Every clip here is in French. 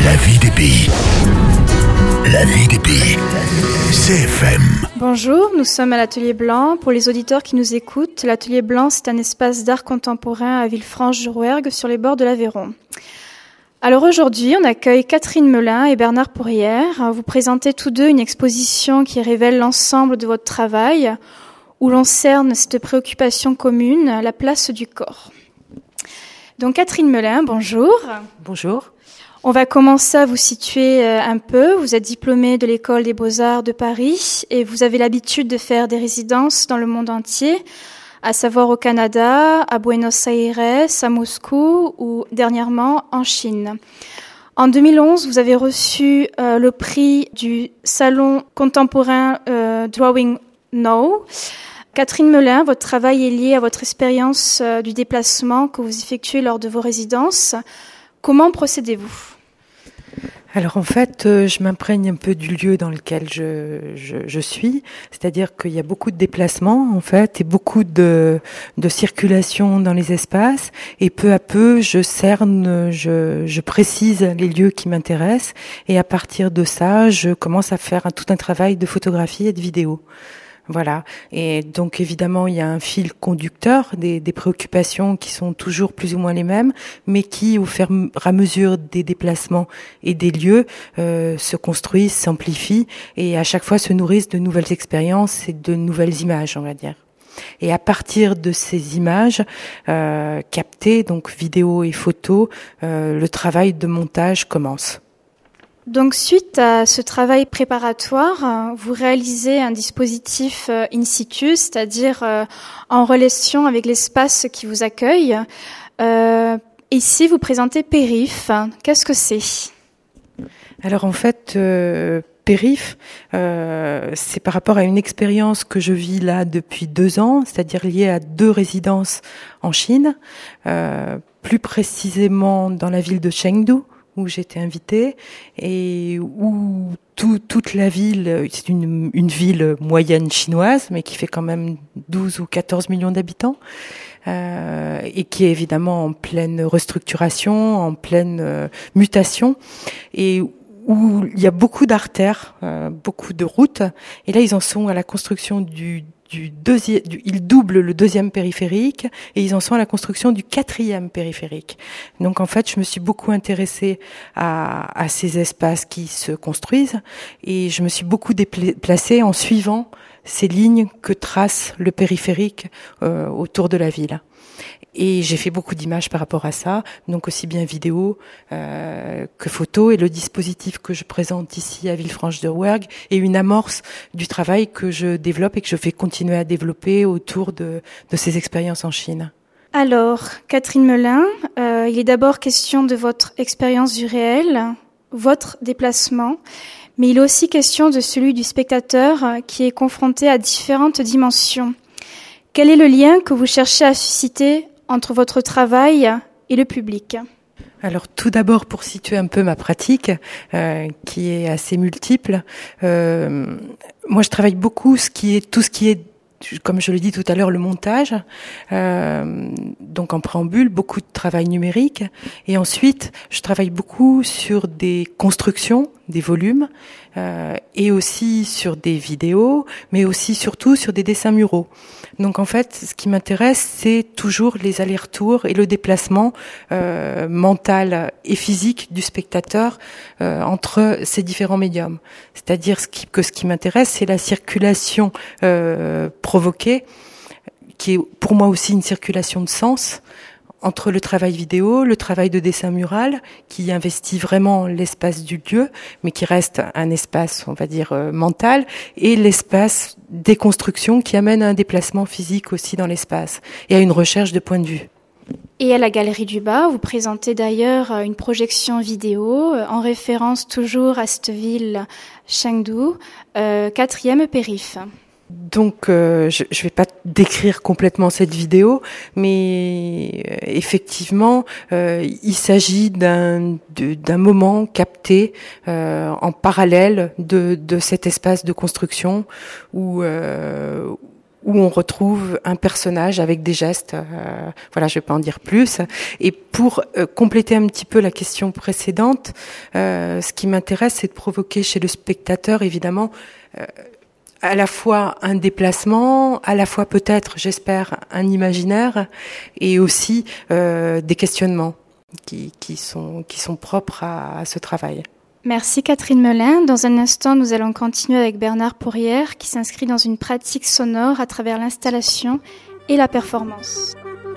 La vie des pays. La vie des pays. CFM. Bonjour, nous sommes à l'Atelier Blanc. Pour les auditeurs qui nous écoutent, l'Atelier Blanc, c'est un espace d'art contemporain à Villefranche-de-Rouergue, sur les bords de l'Aveyron. Alors aujourd'hui, on accueille Catherine Melin et Bernard Pourrière. Vous présentez tous deux une exposition qui révèle l'ensemble de votre travail, où l'on cerne cette préoccupation commune, la place du corps. Donc Catherine Melin, bonjour. Bonjour. On va commencer à vous situer un peu. Vous êtes diplômée de l'École des Beaux-Arts de Paris et vous avez l'habitude de faire des résidences dans le monde entier, à savoir au Canada, à Buenos Aires, à Moscou ou dernièrement en Chine. En 2011, vous avez reçu le prix du Salon contemporain Drawing Now. Catherine Melin, votre travail est lié à votre expérience du déplacement que vous effectuez lors de vos résidences. Comment procédez-vous ? Alors en fait, je m'imprègne un peu du lieu dans lequel je suis, c'est-à-dire qu'il y a beaucoup de déplacements en fait et beaucoup de circulation dans les espaces et peu à peu je cerne, je précise les lieux qui m'intéressent et à partir de ça, je commence à faire tout un travail de photographie et de vidéo. Voilà. Et donc évidemment, il y a un fil conducteur des préoccupations qui sont toujours plus ou moins les mêmes, mais qui, au fur et à mesure des déplacements et des lieux, se construisent, s'amplifient et à chaque fois se nourrissent de nouvelles expériences et de nouvelles images, on va dire. Et à partir de ces images captées, donc vidéo et photos, le travail de montage commence. Donc, suite à ce travail préparatoire, vous réalisez un dispositif in situ, c'est-à-dire en relation avec l'espace qui vous accueille. Ici, vous présentez Périph'. Qu'est-ce que c'est ? Alors, en fait, Périph', c'est par rapport à une expérience que je vis là depuis 2 ans, c'est-à-dire liée à 2 résidences en Chine, plus précisément dans la ville de Chengdu, où j'étais invitée et où toute la ville, c'est une ville moyenne chinoise, mais qui fait quand même 12 ou 14 millions d'habitants, et qui est évidemment en pleine restructuration, en pleine mutation, et où il y a beaucoup d'artères, beaucoup de routes, et là ils en sont à la construction ils doublent le 2e périphérique et ils en sont à la construction du 4e périphérique. Donc en fait, je me suis beaucoup intéressée à ces espaces qui se construisent et je me suis beaucoup déplacée en suivant ces lignes que trace le périphérique autour de la ville. Et j'ai fait beaucoup d'images par rapport à ça, donc aussi bien vidéo que photo. Et le dispositif que je présente ici à Villefranche-de-Rouergue est une amorce du travail que je développe et que je vais continuer à développer autour de ces expériences en Chine. Alors, Catherine Melin, il est d'abord question de votre expérience du réel, votre déplacement, mais il est aussi question de celui du spectateur qui est confronté à différentes dimensions. Quel est le lien que vous cherchez à susciter entre votre travail et le public ? Alors tout d'abord, pour situer un peu ma pratique, qui est assez multiple, moi je travaille beaucoup tout ce qui est, comme je l'ai dit tout à l'heure, le montage, donc en préambule, beaucoup de travail numérique, et ensuite je travaille beaucoup sur des constructions, des volumes, et aussi sur des vidéos, mais aussi surtout sur des dessins muraux. Donc en fait, ce qui m'intéresse, c'est toujours les allers-retours et le déplacement mental et physique du spectateur entre ces différents médiums. C'est-à-dire que ce qui m'intéresse, c'est la circulation provoquée, qui est pour moi aussi une circulation de sens, entre le travail vidéo, le travail de dessin mural, qui investit vraiment l'espace du lieu, mais qui reste un espace, on va dire, mental, et l'espace des constructions qui amène à un déplacement physique aussi dans l'espace, et à une recherche de point de vue. Et à la Galerie du Bas, vous présentez d'ailleurs une projection vidéo, en référence toujours à cette ville Chengdu, 4e périph'. Donc, je vais pas décrire complètement cette vidéo, mais effectivement, il s'agit d'un moment capté en parallèle de cet espace de construction où où on retrouve un personnage avec des gestes. Voilà, je vais pas en dire plus. Et pour compléter un petit peu la question précédente, ce qui m'intéresse, c'est de provoquer chez le spectateur, évidemment, à la fois un déplacement, à la fois peut-être, j'espère, un imaginaire, et aussi des questionnements qui sont propres à ce travail. Merci Catherine Melin. Dans un instant, nous allons continuer avec Bernard Pourrière qui s'inscrit dans une pratique sonore à travers l'installation et la performance.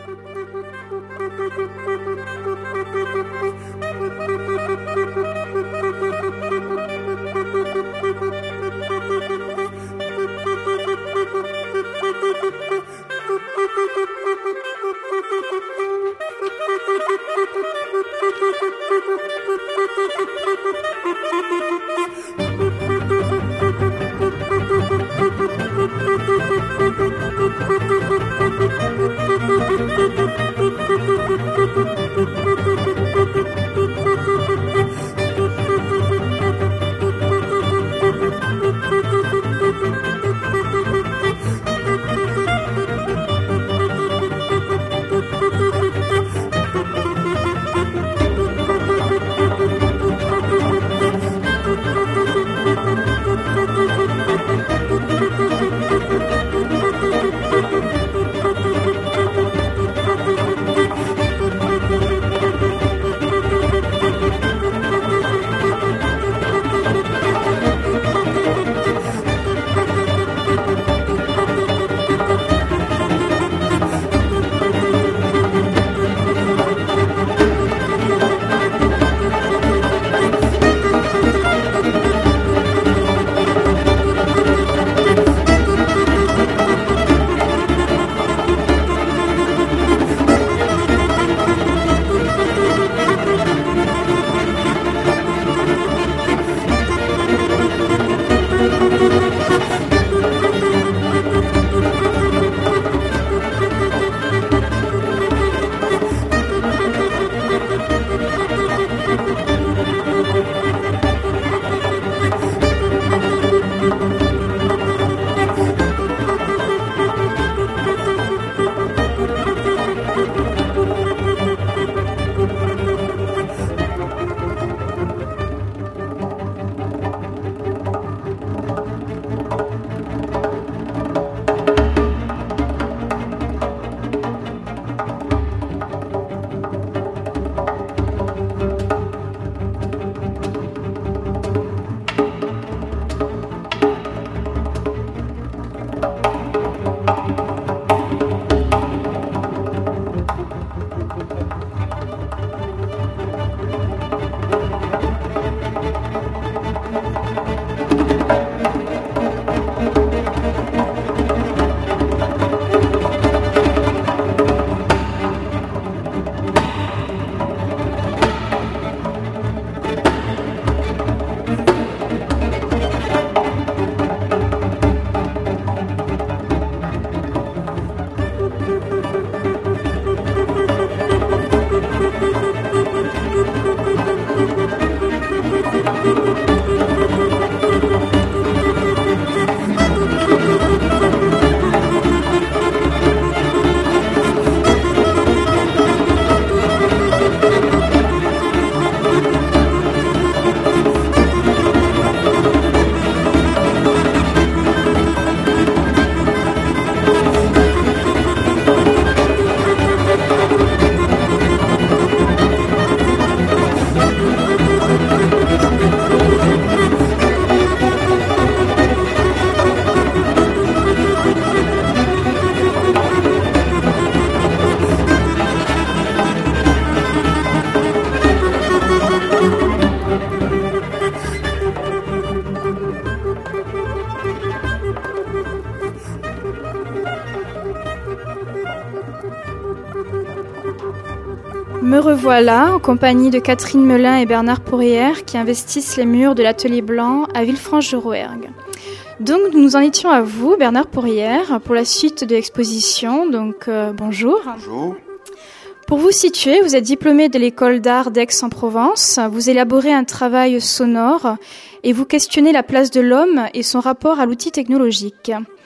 Me revoilà en compagnie de Catherine Melin et Bernard Pourrière qui investissent les murs de l'Atelier Blanc à Villefranche-de-Rouergue. Donc nous en étions à vous, Bernard Pourrière, pour la suite de l'exposition. Donc bonjour. Bonjour. Pour vous situer, vous êtes diplômé de l'école d'art d'Aix-en-Provence. Vous élaborez un travail sonore et vous questionnez la place de l'homme et son rapport à l'outil technologique.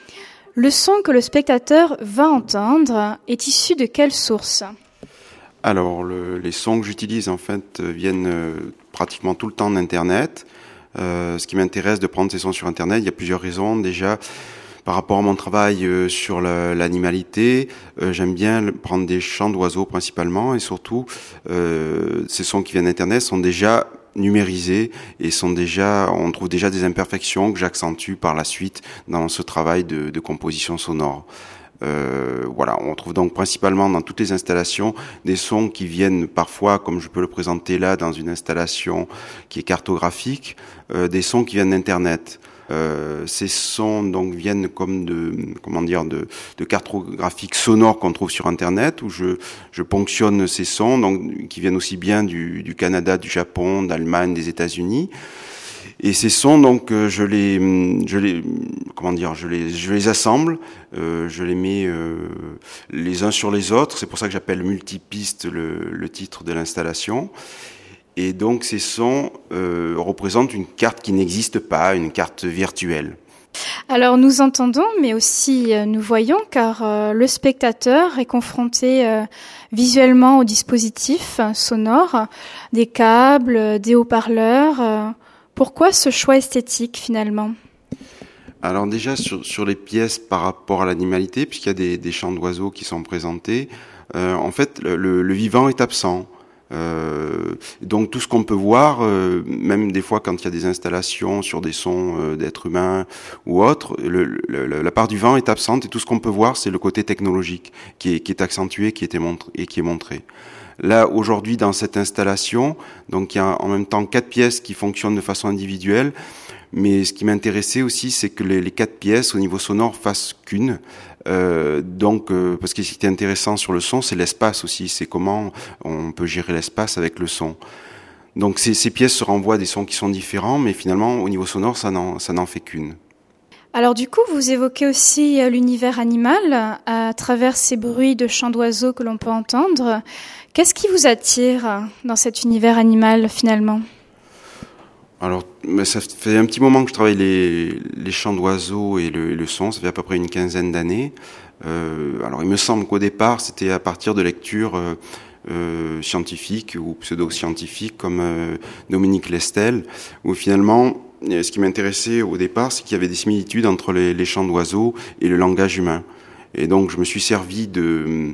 Le son que le spectateur va entendre est issu de quelle source ? Alors, les sons que j'utilise, en fait, viennent pratiquement tout le temps d'Internet. Ce qui m'intéresse de prendre ces sons sur Internet, il y a plusieurs raisons. Déjà, par rapport à mon travail sur l'animalité, j'aime bien prendre des chants d'oiseaux principalement, et surtout, ces sons qui viennent d'Internet sont déjà numérisés et on trouve déjà des imperfections que j'accentue par la suite dans ce travail de composition sonore. Voilà, on trouve donc principalement dans toutes les installations des sons qui viennent parfois, comme je peux le présenter là, dans une installation qui est cartographique, des sons qui viennent d'Internet. Ces sons donc viennent comme de cartographiques sonores qu'on trouve sur Internet, où je ponctionne ces sons, donc qui viennent aussi bien du Canada, du Japon, d'Allemagne, des États-Unis. Et ces sons, donc, je les assemble, je les mets les uns sur les autres. C'est pour ça que j'appelle multipiste le titre de l'installation. Et donc, ces sons représentent une carte qui n'existe pas, une carte virtuelle. Alors nous entendons, mais aussi nous voyons, car le spectateur est confronté visuellement au dispositif sonore, des câbles, des haut-parleurs. Pourquoi ce choix esthétique finalement ? Alors déjà sur les pièces par rapport à l'animalité, puisqu'il y a des chants d'oiseaux qui sont présentés, en fait le vivant est absent. Donc tout ce qu'on peut voir, même des fois quand il y a des installations sur des sons d'êtres humains ou autres, la part du vent est absente, et tout ce qu'on peut voir, c'est le côté technologique qui est accentué, qui est montré. Là, aujourd'hui, dans cette installation, donc il y a en même temps 4 pièces qui fonctionnent de façon individuelle, mais ce qui m'intéressait aussi, c'est que les 4 pièces, au niveau sonore, fassent qu'une. Parce que ce qui était intéressant sur le son, c'est l'espace aussi, c'est comment on peut gérer l'espace avec le son. Donc ces pièces se renvoient à des sons qui sont différents, mais finalement, au niveau sonore, ça n'en fait qu'une. Alors du coup, vous évoquez aussi l'univers animal à travers ces bruits de chants d'oiseaux que l'on peut entendre. Qu'est-ce qui vous attire dans cet univers animal finalement ? Alors, ça fait un petit moment que je travaille les chants d'oiseaux et le son, ça fait à peu près une quinzaine d'années. Alors il me semble qu'au départ, c'était à partir de lectures scientifiques ou pseudo-scientifiques comme Dominique Lestel, où finalement, ce qui m'intéressait au départ, c'est qu'il y avait des similitudes entre les chants d'oiseaux et le langage humain. Et donc je me suis servi d'une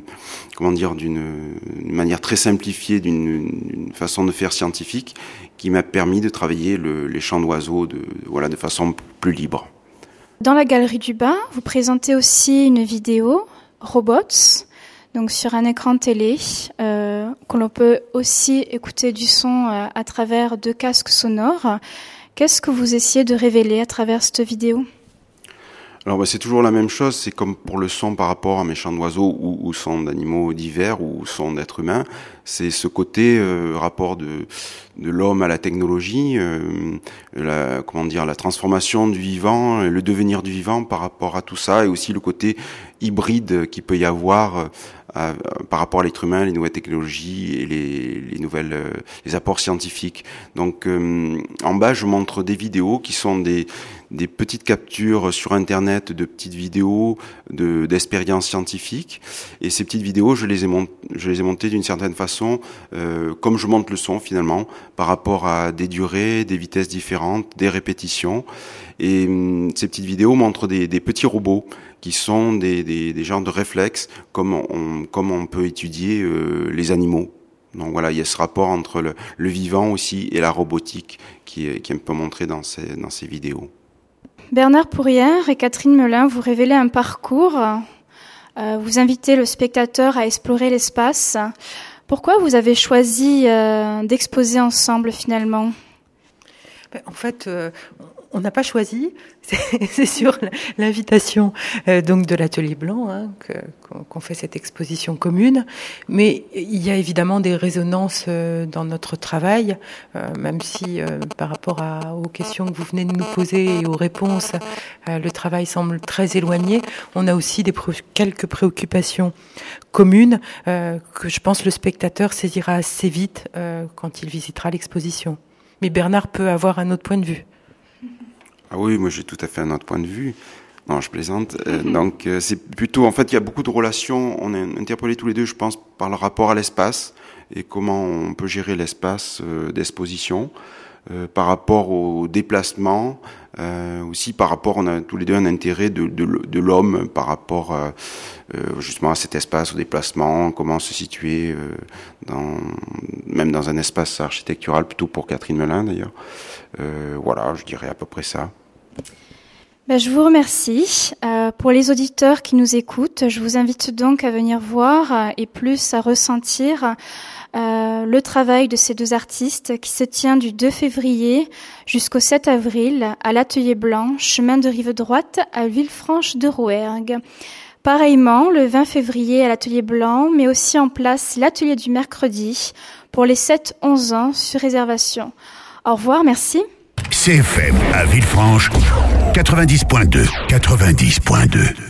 manière très simplifiée, d'une façon de faire scientifique, qui m'a permis de travailler les chants d'oiseaux de façon plus libre. Dans la galerie du bas, vous présentez aussi une vidéo Robots, donc sur un écran télé, que l'on peut aussi écouter du son à travers 2 casques sonores. Qu'est-ce que vous essayez de révéler à travers cette vidéo ? Alors c'est toujours la même chose, c'est comme pour le son par rapport à mes chants d'oiseaux ou son d'animaux divers ou son d'êtres humains, c'est ce côté rapport de l'homme à la technologie, la transformation du vivant, le devenir du vivant par rapport à tout ça, et aussi le côté hybride qu'il peut y avoir par rapport à l'être humain, les nouvelles technologies et les apports scientifiques. Donc en bas, je montre des vidéos qui sont des petites captures sur Internet de petites vidéos d'expériences scientifiques, et ces petites vidéos, je les ai montées d'une certaine façon, comme je monte le son finalement, par rapport à des durées, des vitesses différentes, des répétitions. Et ces petites vidéos montrent des petits robots qui sont des genres de réflexes, comme on peut étudier les animaux. Donc voilà, il y a ce rapport entre le vivant aussi et la robotique qui est un peu montré dans ces vidéos. Bernard Pourrière et Catherine Melin, vous révélez un parcours. Vous invitez le spectateur à explorer l'espace. Pourquoi vous avez choisi d'exposer ensemble finalement ? En fait, on n'a pas choisi. C'est sur l'invitation donc de l'Atelier Blanc qu'on fait cette exposition commune. Mais il y a évidemment des résonances dans notre travail, même si par rapport aux questions que vous venez de nous poser et aux réponses, le travail semble très éloigné. On a aussi quelques préoccupations communes que je pense le spectateur saisira assez vite quand il visitera l'exposition. Mais Bernard peut avoir un autre point de vue. Ah oui, moi j'ai tout à fait un autre point de vue. Non, je plaisante. Donc, c'est plutôt, en fait, il y a beaucoup de relations. On est interpellés tous les deux, je pense, par le rapport à l'espace et comment on peut gérer l'espace d'exposition, par rapport au déplacement, aussi par rapport, on a tous les deux un intérêt de l'homme par rapport justement à cet espace, au déplacement, comment se situer même dans un espace architectural, plutôt pour Catherine Melin d'ailleurs. Voilà, je dirais à peu près ça. Je vous remercie. Pour les auditeurs qui nous écoutent, je vous invite donc à venir voir et plus à ressentir le travail de ces deux artistes qui se tient du 2 février jusqu'au 7 avril à l'Atelier Blanc, chemin de Rive Droite à Villefranche de Rouergue. Pareillement, le 20 février à l'Atelier Blanc, mais aussi en place l'Atelier du mercredi pour les 7-11 ans sur réservation. Au revoir, merci. CFM à Villefranche, 90.2.